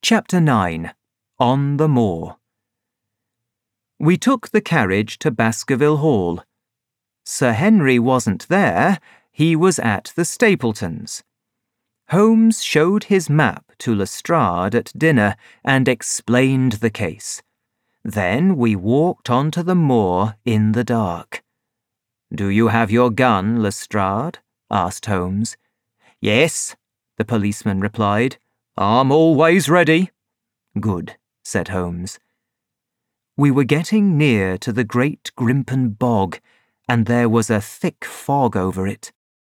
Chapter 9. On the Moor. We took the carriage to Baskerville Hall. Sir Henry wasn't there, he was at the Stapletons'. Holmes showed his map to Lestrade at dinner and explained the case. Then we walked onto the moor in the dark. "Do you have your gun, Lestrade?" asked Holmes. "Yes," the policeman replied. "I'm always ready." "Good," said Holmes. We were getting near to the Great Grimpen Bog, and there was a thick fog over it.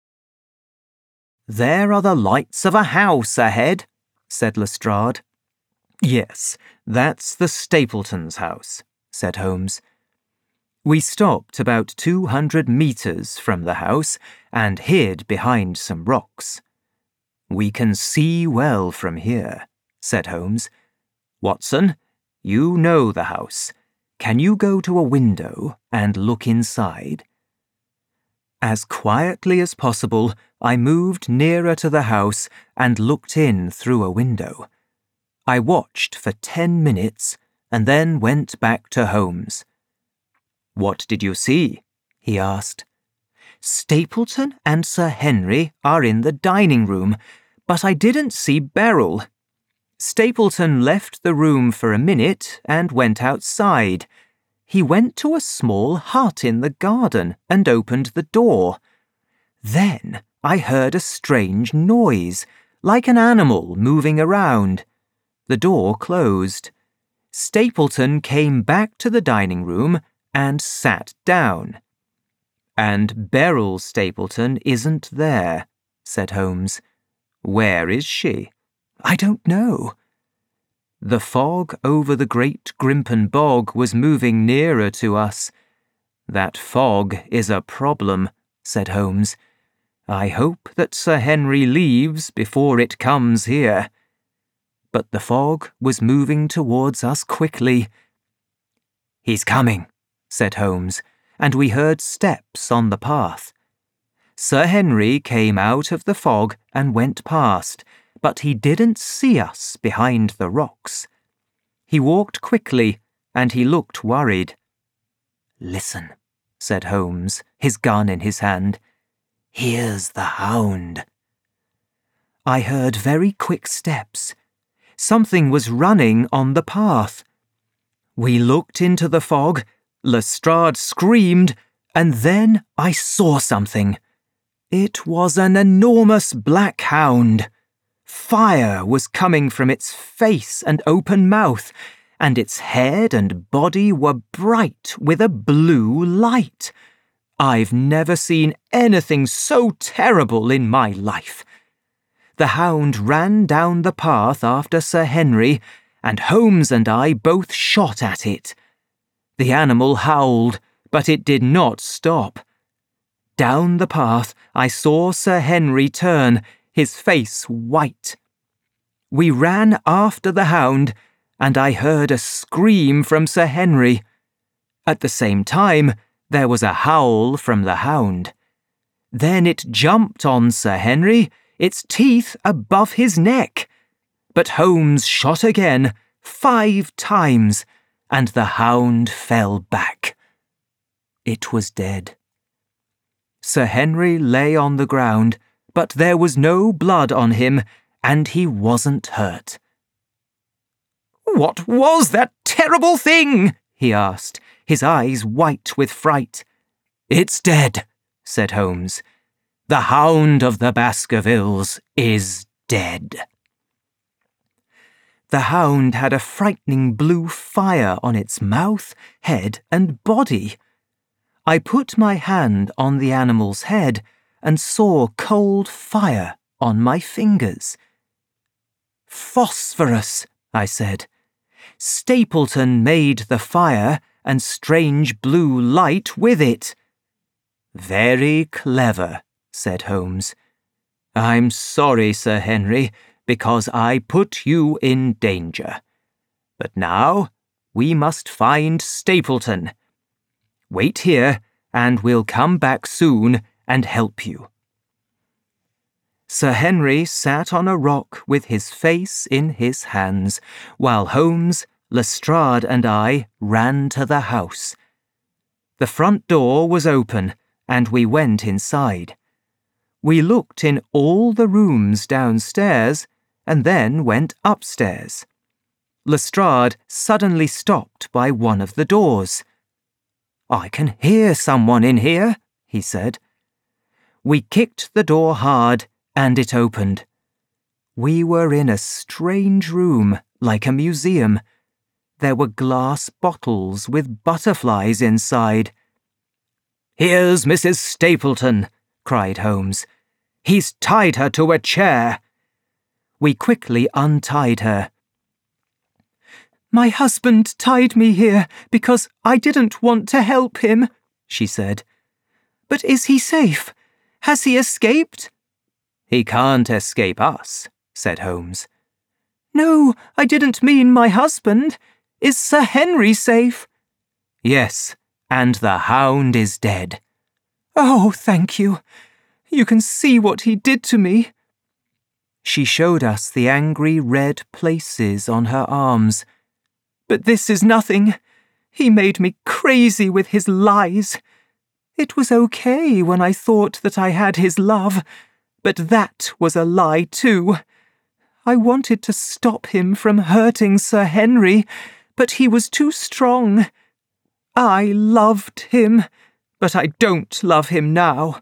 "There are the lights of a house ahead," said Lestrade. "Yes, that's the Stapletons' house," said Holmes. We stopped about 200 metres from the house and hid behind some rocks. "We can see well from here," said Holmes. "Watson, you know the house. Can you go to a window and look inside?" As quietly as possible, I moved nearer to the house and looked in through a window. I watched for 10 minutes and then went back to Holmes. "What did you see?" he asked. "Stapleton and Sir Henry are in the dining room, but I didn't see Beryl. Stapleton left the room for a minute and went outside. He went to a small hut in the garden and opened the door. Then I heard a strange noise, like an animal moving around. The door closed. Stapleton came back to the dining room and sat down." "And Beryl Stapleton isn't there," said Holmes. "Where is she?" "I don't know." The fog over the Great Grimpen Bog was moving nearer to us. "That fog is a problem," said Holmes. "I hope that Sir Henry leaves before it comes here." But the fog was moving towards us quickly. "He's coming," said Holmes, and we heard steps on the path. Sir Henry came out of the fog and went past, but he didn't see us behind the rocks. He walked quickly, and he looked worried. "Listen," said Holmes, his gun in his hand. "Here's the hound." I heard very quick steps. Something was running on the path. We looked into the fog, Lestrade screamed, and then I saw something. It was an enormous black hound. Fire was coming from its face and open mouth, and its head and body were bright with a blue light. I've never seen anything so terrible in my life. The hound ran down the path after Sir Henry, and Holmes and I both shot at it. The animal howled, but it did not stop. Down the path I saw Sir Henry turn, his face white. We ran after the hound, and I heard a scream from Sir Henry. At the same time, there was a howl from the hound. Then it jumped on Sir Henry, its teeth above his neck. But Holmes shot again, 5 times, and the hound fell back. It was dead. Sir Henry lay on the ground, but there was no blood on him, and he wasn't hurt. "What was that terrible thing?" he asked, his eyes white with fright. "It's dead," said Holmes. "The hound of the Baskervilles is dead." The hound had a frightening blue fire on its mouth, head, and body. I put my hand on the animal's head and saw cold fire on my fingers. "Phosphorus," I said. "Stapleton made the fire and strange blue light with it." "Very clever," said Holmes. "I'm sorry, Sir Henry, because I put you in danger. But now we must find Stapleton. Wait here, and we'll come back soon and help you." Sir Henry sat on a rock with his face in his hands, while Holmes, Lestrade and I ran to the house. The front door was open, and we went inside. We looked in all the rooms downstairs, and then went upstairs. Lestrade suddenly stopped by one of the doors. "I can hear someone in here," he said. We kicked the door hard, and it opened. We were in a strange room, like a museum. There were glass bottles with butterflies inside. "Here's Mrs. Stapleton," cried Holmes. "He's tied her to a chair." We quickly untied her. "My husband tied me here because I didn't want to help him," she said. "But is he safe? Has he escaped?" "He can't escape us," said Holmes. "No, I didn't mean my husband. Is Sir Henry safe?" "Yes, and the hound is dead." "Oh, thank you. You can see what he did to me." She showed us the angry red places on her arms. "But this is nothing. He made me crazy with his lies. It was okay when I thought that I had his love, but that was a lie too. I wanted to stop him from hurting Sir Henry, but he was too strong. I loved him, but I don't love him now."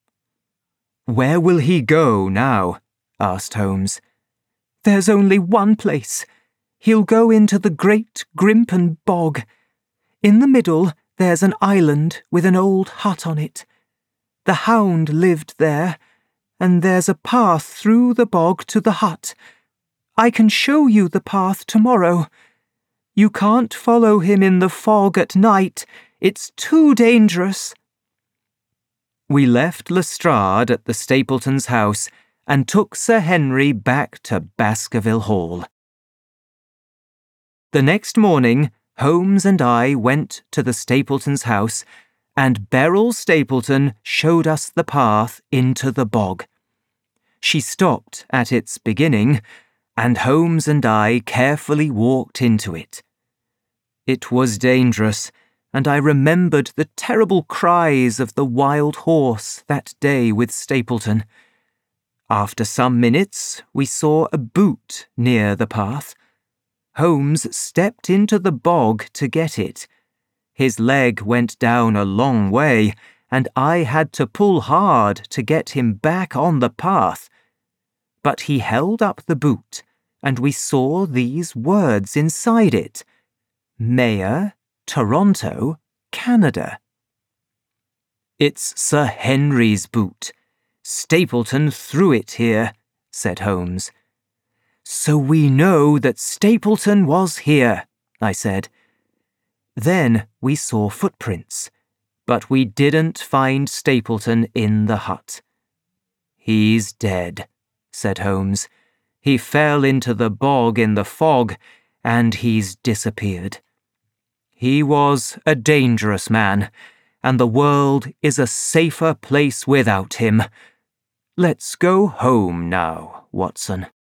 "Where will he go now?" asked Holmes. "There's only one place. He'll go into the Great Grimpen Bog. In the middle, there's an island with an old hut on it. The hound lived there, and there's a path through the bog to the hut. I can show you the path tomorrow. You can't follow him in the fog at night. It's too dangerous." We left Lestrade at the Stapletons' house and took Sir Henry back to Baskerville Hall. The next morning, Holmes and I went to the Stapletons' house, and Beryl Stapleton showed us the path into the bog. She stopped at its beginning, and Holmes and I carefully walked into it. It was dangerous, and I remembered the terrible cries of the wild horse that day with Stapleton. After some minutes, we saw a boot near the path. Holmes stepped into the bog to get it. His leg went down a long way, and I had to pull hard to get him back on the path. But he held up the boot, and we saw these words inside it: Mayor, Toronto, Canada. "It's Sir Henry's boot. Stapleton threw it here," said Holmes. "So we know that Stapleton was here," I said. Then we saw footprints, but we didn't find Stapleton in the hut. "He's dead," said Holmes. "He fell into the bog in the fog, and he's disappeared. He was a dangerous man, and the world is a safer place without him. Let's go home now, Watson."